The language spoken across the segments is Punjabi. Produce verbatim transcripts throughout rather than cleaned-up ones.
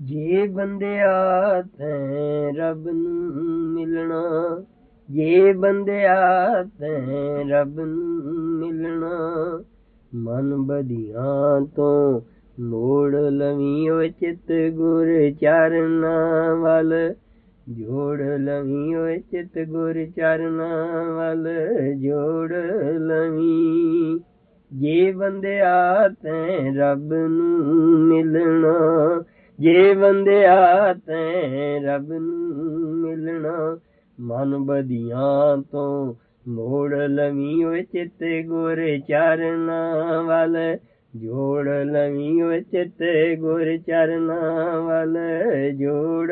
ਜੇ ਬੰਦਿਆ ਤੈਂ ਰੱਬ ਨੂੰ ਮਿਲਣਾ, ਜੇ ਬੰਦਿਆ ਤੈਂ ਰੱਬ ਨੂੰ ਮਿਲਣਾ, ਮਨ ਬਧੀਆਂ ਤੋਂ ਮੋੜ ਲਵੀਂ ਓ ਚਿੱਤ ਗੁਰ ਚਰਨਾਂ ਵੱਲ, ਜੋੜ ਲਵੀਂ ਓ ਚਿੱਤ ਗੁਰ ਚਰਨਾਂ ਵੱਲ ਜੋੜ ਲਵੀਂ। ਜੇ ਬੰਦਿਆ ਤੈਂ ਰੱਬ ਨੂੰ ਮਿਲਣਾ, ਜੇ ਬੰਦਿਆ ਤੈਂ ਰੱਬ ਨੂੰ ਮਿਲਣਾ, ਮਨ ਬਧੀਆਂ ਤੋਂ ਮੋੜ ਲਵੀਂ ਓ ਚਿੱਤ ਗੁਰ ਚਰਨਾਂ ਵੱਲ, ਜੋੜ ਲਵੀਂ ਓ ਚਿੱਤ ਗੁਰ ਚਰਨਾਂ ਵੱਲ ਜੋੜ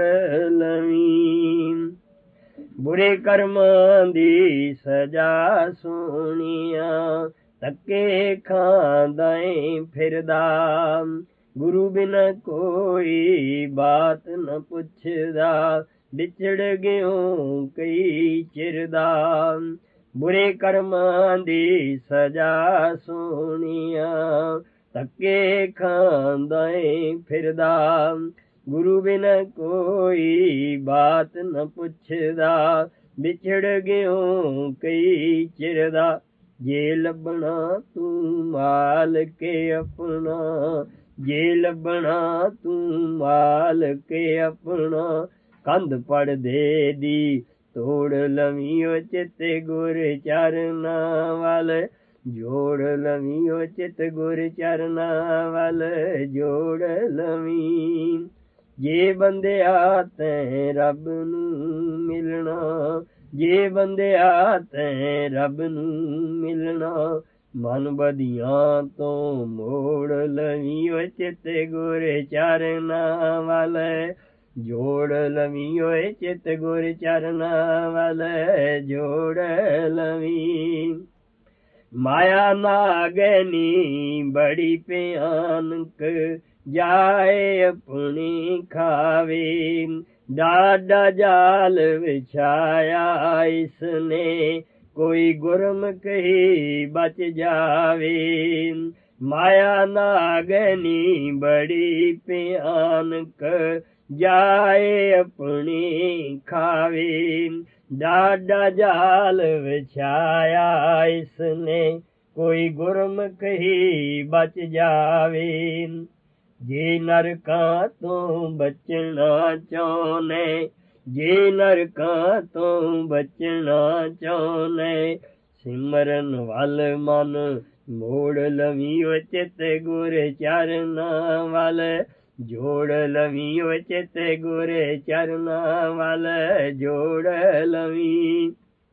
ਲਵੀਂ। ਬੁਰੇ ਕਰਮਾਂ ਦੀ ਸਜ਼ਾ ਸੋਹਣੀਆਂ, ਧੱਕੇ ਖਾਂਦਾ ਏਂ ਫਿਰਦਾ, ਗੁਰੂ ਬਿਨ ਕੋਈ ਬਾਤ ਨ ਪੁੱਛਦਾ, ਵਿਛੜ ਗਿਓ ਕਈ ਚਿਰ ਦਾ। ਬੁਰੇ ਕਰਮਾਂ ਦੀ ਸਜ਼ਾ ਸੋਹਣੀਆਂ, ਧੱਕੇ ਖਾਂਦਾ ਏਂ ਫਿਰਦਾ, ਗੁਰੂ ਬਿਨ ਕੋਈ ਬਾਤ ਨ ਪੁੱਛਦਾ, ਵਿਛੜ ਗਿਓ ਕਈ ਚਿਰ ਦਾ। ਜੇ ਲੱਭਣਾ ਤੂੰ ਮਾਲਕ ਆਪਣਾ, ਜੇ ਲੱਭਣਾ ਤੂੰ ਮਾਲਕ ਆਪਣਾ, ਕੰਧ ਪੜਦੇ ਦੀ ਤੋੜ ਲਵੀਂ ਓ ਚਿੱਤ ਗੁਰ ਚਰਨਾਂ ਵੱਲ, ਜੋੜ ਲਵੀਂ ਓ ਚਿੱਤ ਗੁਰ ਚਰਨਾਂ ਵੱਲ ਜੋੜ ਲਵੀਂ। ਜੇ ਬੰਦਿਆ ਤੈਂ ਰੱਬ ਨੂੰ ਮਿਲਣਾ, ਜੇ ਬੰਦਿਆ ਤੈਂ ਰੱਬ ਨੂੰ ਮਿਲਣਾ, ਮਨ ਬਧੀਆਂ ਤੋਂ ਮੋੜ ਲਵੀਂ ਓ ਚਿੱਤ ਗੁਰ ਚਰਨਾਂ ਵੱਲ, ਜੋੜ ਲਵੀਂ ਓ ਚਿੱਤ ਗੁਰ ਚਰਨਾਂ ਵੱਲ ਜੋੜ ਲਵੀਂ। ਮਾਇਆ ਨਾਗਨੀ ਬੜੀ ਭਿਆਨਕ, ਜਾਏ ਆਪਣੀ ਖਾਵੇ, ਡਾਢਾ ਜਾਲ ਵਿਛਾਇਆ ਇਸਨੇ, ਕੋਈ ਗੁਰਮੁਖ ਹੀ ਬਚ ਜਾਵੇ। ਮਾਇਆ ਨਾਗਨੀ ਬੜੀ ਭਿਆਨਕ, ਜਾਏ ਆਪਣੀ ਖਾਵੇ, ਡਾਢਾ ਜਾਲ ਵਿਛਾਇਆ ਇਸਨੇ, ਕੋਈ ਗੁਰਮੁਖ ਹੀ ਬਚ ਜਾਵੇ। ਜੇ ਨਰਕਾਂ ਤੋਂ ਬਚਣਾ ਚਾਹੁੰਨੇ, ਜੇ ਨਰਕਾਂ ਤੋਂ ਬਚਣਾ ਚਾਹੁੰਨੇ, ਸਿਮਰਨ ਵੱਲ ਮਨ ਮੋੜ ਲਵੀਂ ਓ ਚਿੱਤ ਗੁਰ ਚਰਨਾਂ ਵੱਲ, ਜੋੜ ਲਵੀਂ ਓ ਚਿੱਤ ਗੁਰ ਚਰਨਾਂ ਵੱਲ ਜੋੜ ਲਵੀਂ।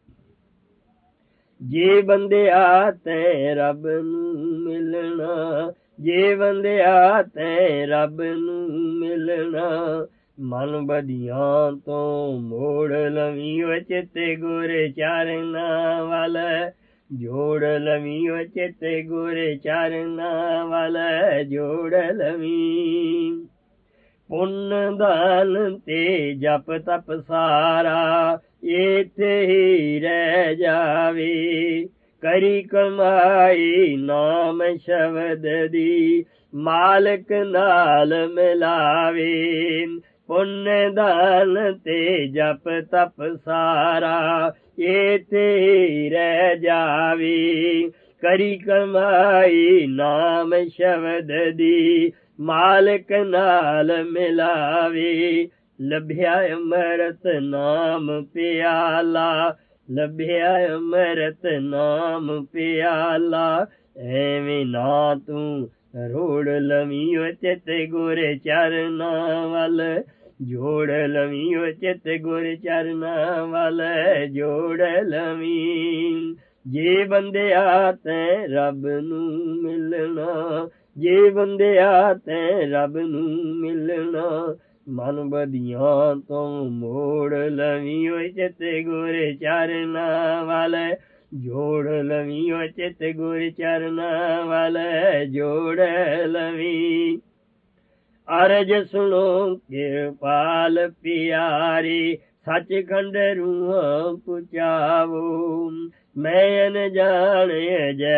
ਜੇ ਬੰਦਿਆ ਤੈਂ ਰੱਬ ਨੂੰ ਮਿਲਣਾ, ਜੇ ਬੰਦਿਆ ਤੈਂ ਰੱਬ ਨੂੰ ਮਿਲਣਾ, ਮਨ ਬਧੀਆਂ ਤੋਂ ਮੋੜ ਲਵੀਂ ਓ ਚਿੱਤ ਗੁਰ ਚਰਨਾਂ ਵੱਲ, ਜੋੜ ਲਵੀਂ ਓ ਚਿੱਤ ਗੁਰ ਚਰਨਾਂ ਵੱਲ ਜੋੜ ਲਵੀਂ। ਪੁੰਨ ਦਾਨ ਤੇ ਜਪ ਤਪ ਸਾਰਾ, ਏਥੇ ਹੀ ਰਹਿ ਜਾਵੇ, ਕਰੀ ਕਮਾਈ ਨਾਮ ਸ਼ਬਦ ਦੀ, ਮਾਲਕ ਨਾਲ ਮਿਲਾਵੇ। ਪੁੰਨ ਦਾਨ ਤੇ ਜਪ ਤਪ ਸਾਰਾ, ਏਥੇ ਹੀ ਰਹਿ ਜਾਵੇ, ਕਰੀ ਕਮਾਈ ਨਾਮ ਸ਼ਬਦ ਦੀ, ਮਾਲਕ ਨਾਲ ਮਿਲਾਵੇ। ਲੱਭਿਆ ਅੰਮ੍ਰਿਤ ਨਾਮ ਪਿਆਲਾ, ਲੱਭਿਆ ਅੰਮ੍ਰਿਤ ਨਾਮ ਪਿਆਲਾ, ਐਵੇਂ ਨਾ ਤੂੰ ਰੋੜ ਲਵੀਂ ਓ ਚਿੱਤ ਗੁਰ ਚਰਨਾਂ ਵੱਲ, ਜੋੜ ਲਵੀਂ ਓ ਚਿੱਤ ਗੁਰ ਚਰਨਾਂ ਵੱਲ ਜੋੜ ਲਵੀਂ। ਜੇ ਬੰਦਿਆ ਤੈਂ ਰੱਬ ਨੂੰ ਮਿਲਣਾ, ਜੇ ਬੰਦਿਆ ਤੈਂ ਰੱਬ ਨੂੰ ਮਿਲਣਾ, ਮਨ ਬਧੀਆਂ ਤੋਂ ਮੋੜ ਲਵੀਂ ਓ ਚਿੱਤ ਗੁਰ ਚਰਨਾਂ ਵੱਲ, ਜੋੜ ਲਵੀਂ ਓ ਚਿੱਤ ਗੁਰ ਚਰਨਾਂ ਵੱਲ ਜੋੜ ਲਵੀਂ। ਅਰਜ ਸੁਣੋ ਕਿਰਪਾਲ ਪਿਆਰੇ, ਸੱਚਖੰਡ ਰੂਹਾਂ ਪੁਚਾਵੋ, ਮੈਂ ਅਨਜਾਣ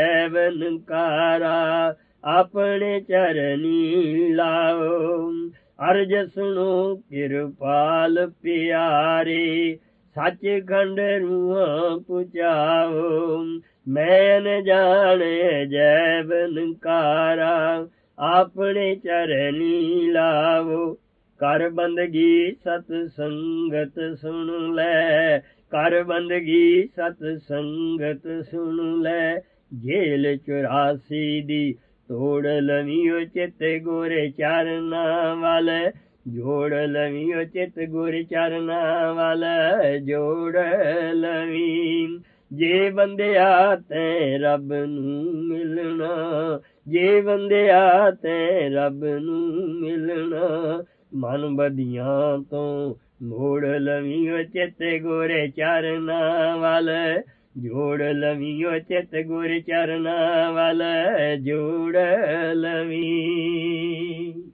ਅਜੈਬ ਨਿਕਾਰਾ, ਆਪਣੇ ਚਰਨੀ ਲਾਓ। ਅਰਜ ਸੁਣੋ ਕਿਰਪਾਲ ਪਿਆਰੇ, ਸੱਚਖੰਡ ਰੂਹਾਂ ਪੁਚਾਓ। ਮੈਂ ਨ ਜਾਣੇ ਜੈ ਬਨਕਾਰਾ, ਆਪਣੇ ਚਰਨੀ ਲਾਵੋ। ਕਰ ਬੰਦਗੀ ਸਤ ਸੰਗਤ ਸੁਣ ਲੈ, ਕਰ ਬੰਦਗੀ ਸਤ ਸੰਗਤ ਸੁਣ ਲੈ। ਜੇਲ ਚੁਰਾਸੀ ਦੀ ਤੋੜ ਲਵੀਓ ਚਿਤ ਗੁਰ ਚਰਨਾਂ ਵੱਲ, ਜੋੜ ਲਵੀਓ ਚਿਤ ਗੁਰ ਚਰਨਾਂ ਵੱਲ ਜੋੜ ਲਵੀਂ। ਜੇ ਬੰਦਿਆ ਤੈਂ ਰੱਬ ਨੂੰ ਮਿਲਣਾ, ਜੇ ਬੰਦਿਆ ਤੈਂ ਰੱਬ ਨੂੰ ਮਿਲਣਾ। ਮਨ ਬਦੀਆਂ ਤੋਂ ਮੋੜ ਲਵੀਓ ਚਿਤ ਗੁਰ ਚਰਨਾਂ ਵੱਲ, ਜੋੜ ਲਵੀਓ ਚਿਤ ਗੁਰ ਚਰਨਾਂ ਵੱਲ ਜੋੜ ਲਵੀਂ।